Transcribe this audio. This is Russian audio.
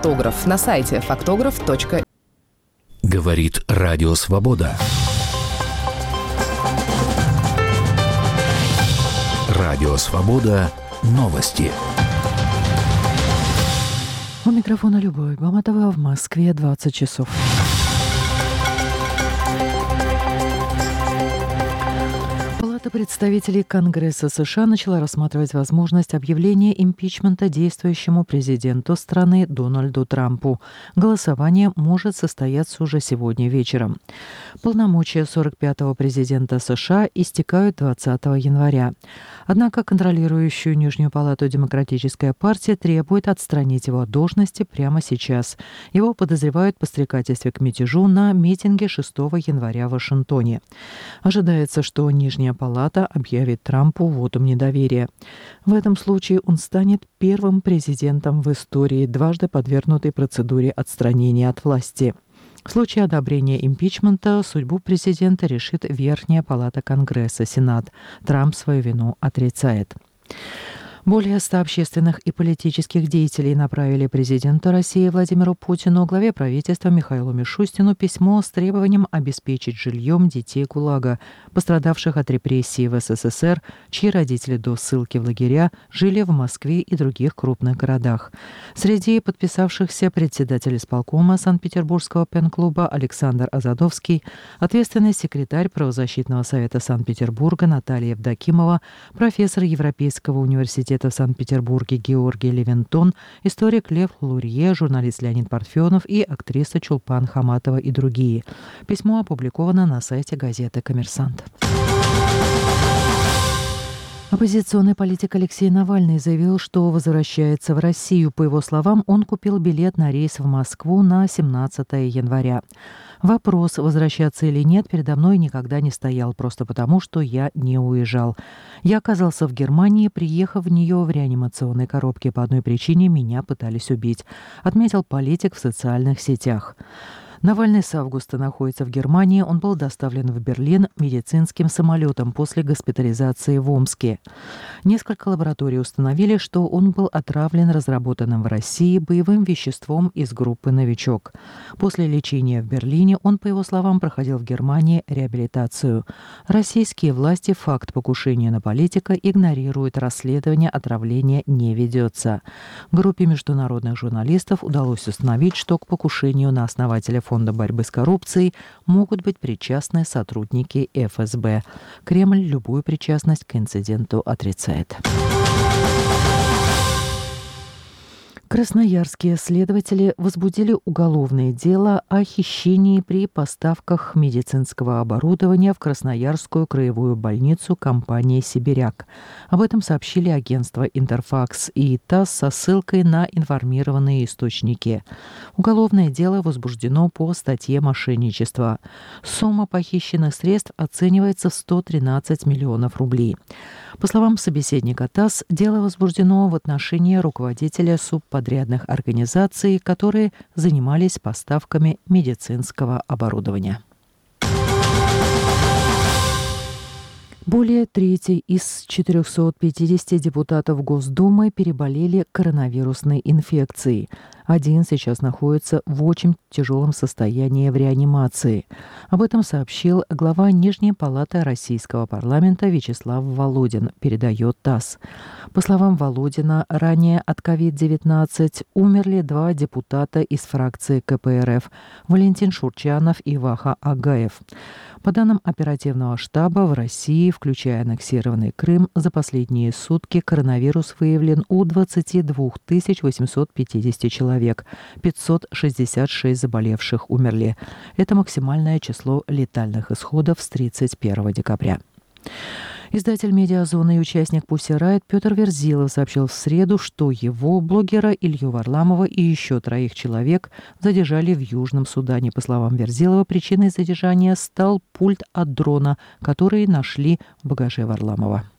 «Фактограф» на сайте фактограф.ру. Говорит Радио Свобода. Радио Свобода. Новости. У микрофона Любовь Баматова, в Москве 20 часов. Палата представителей Конгресса США начала рассматривать возможность объявления импичмента действующему президенту страны Дональду Трампу. Голосование может состояться уже сегодня вечером. Полномочия 45-го президента США истекают 20 января. Однако контролирующую Нижнюю палату Демократическая партия требует отстранить его от должности прямо сейчас. Его подозревают в подстрекательстве к мятежу на митинге 6 января в Вашингтоне. Ожидается, что Нижняя палата объявит Трампу вотум недоверия. В этом случае он станет первым президентом в истории, дважды подвергнутой процедуре отстранения от власти. В случае одобрения импичмента судьбу президента решит Верхняя палата Конгресса, Сенат. Трамп свою вину отрицает. Более 100 общественных и политических деятелей направили президенту России Владимиру Путину, главе правительства Михаилу Мишустину письмо с требованием обеспечить жильем детей ГУЛАГа, пострадавших от репрессий в СССР, чьи родители до ссылки в лагеря жили в Москве и других крупных городах. Среди подписавшихся председатель исполкома Санкт-Петербургского пен-клуба Александр Азадовский, ответственный секретарь правозащитного совета Санкт-Петербурга Наталья Евдокимова, профессор Европейского университета в Санкт-Петербурге Георгий Левинтон, историк Лев Лурье, журналист Леонид Парфенов и актриса Чулпан Хаматова и другие. Письмо опубликовано на сайте газеты «Коммерсант». Оппозиционный политик Алексей Навальный заявил, что возвращается в Россию. По его словам, он купил билет на рейс в Москву на 17 января. Вопрос, возвращаться или нет, передо мной никогда не стоял, просто потому, что я не уезжал. Я оказался в Германии, приехав в нее в реанимационной коробке. По одной причине меня пытались убить, отметил политик в социальных сетях. Навальный с августа находится в Германии. Он был доставлен в Берлин медицинским самолетом после госпитализации в Омске. Несколько лабораторий установили, что он был отравлен разработанным в России боевым веществом из группы «Новичок». После лечения в Берлине он, по его словам, проходил в Германии реабилитацию. Российские власти факт покушения на политика игнорируют, расследование отравления не ведется. Группе международных журналистов удалось установить, что к покушению на основателя Фонда борьбы с коррупцией могут быть причастны сотрудники ФСБ. Кремль любую причастность к инциденту отрицает. Красноярские следователи возбудили уголовное дело о хищении при поставках медицинского оборудования в Красноярскую краевую больницу компании «Сибиряк». Об этом сообщили агентства «Интерфакс» и ТАСС со ссылкой на информированные источники. Уголовное дело возбуждено по статье «Мошенничество». Сумма похищенных средств оценивается в 113 миллионов рублей. По словам собеседника ТАСС, дело возбуждено в отношении руководителя субподрядных организаций, которые занимались поставками медицинского оборудования. Более трети из 450 депутатов Госдумы переболели коронавирусной инфекцией. Один сейчас находится в очень тяжелом состоянии в реанимации. Об этом сообщил глава Нижней палаты Российского парламента Вячеслав Володин, передает ТАСС. По словам Володина, ранее от COVID-19 умерли 2 депутата из фракции КПРФ – Валентин Шурчанов и Ваха Агаев. По данным оперативного штаба, в России, включая аннексированный Крым, за последние сутки коронавирус выявлен у 22 850 человек. 566 заболевших умерли. Это максимальное число летальных исходов с 31 декабря. Издатель «Медиазоны» и участник Pussy Riot Петр Верзилов сообщил в среду, что его, блогера Илью Варламова и еще 3 человек задержали в Южном Судане. По словам Верзилова, причиной задержания стал пульт от дрона, который нашли в багаже Варламова.